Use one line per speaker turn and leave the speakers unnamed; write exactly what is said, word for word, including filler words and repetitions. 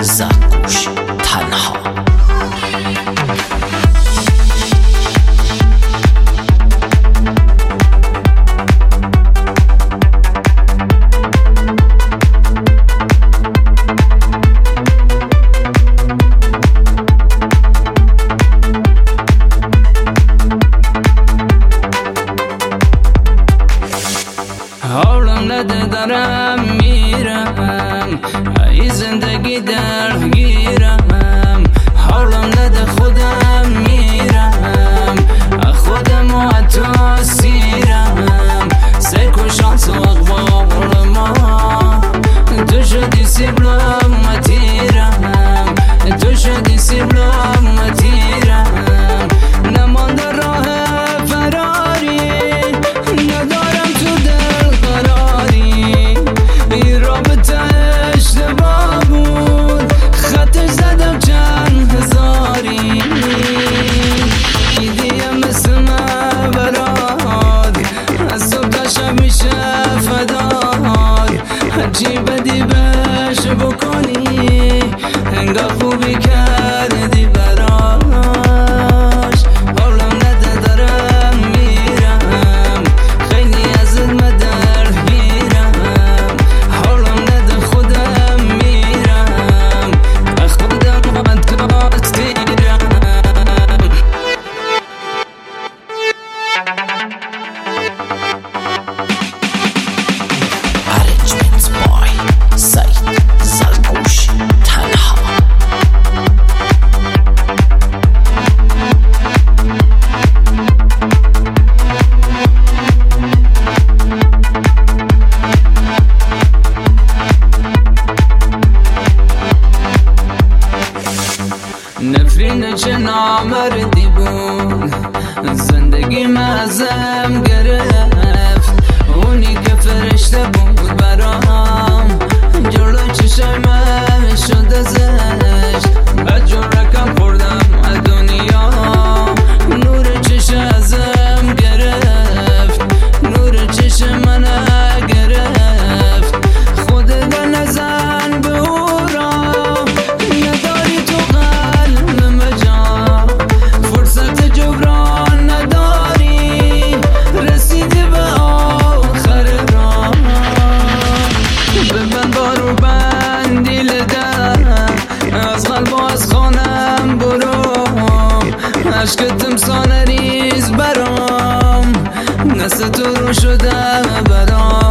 زدگوش تنها.
حالم نده دارم میرم، ای زندگی درگیرم. حالم نده خودم میرم، خودم و حتی سیرم. سیک و شانس و اقبال ما، تو شدی سیبلم و تیرم. تو شدی سیبلم و تیرم. نمانده راه فراری، ندارم تو دل قراری. این رابطه اشتباه بود، خطش زدم چند هزاری. دیدیم مثل من برات، از صبح تا شب میشه فدای. هرچی بدی بهش بکنی، انگار خوبی کردی براش. حالم نده دارم میرم، خیلی ازت درگیرم. حالم نده خودم میرم، خودم حتی سیرم.
Arrangement by سعید زدگوش تنها.
نفرین چه نامردی بود، زندگی ازم گرفت. اونی که فرشته بود برام، جلو چشم من شده زشت. بد رکم خوردم از دنیا، نور چشم ازم گرفت. نور چشم من گرفت. خودت نزن به او را، نداری تو قلب مجا. فرصت جبران نداری، رسیدی به آخر راه. ببند بارو بند دیل در، از قلب و از خانم برو. عشق تمسان ریز برام، نست تو رو شده برام.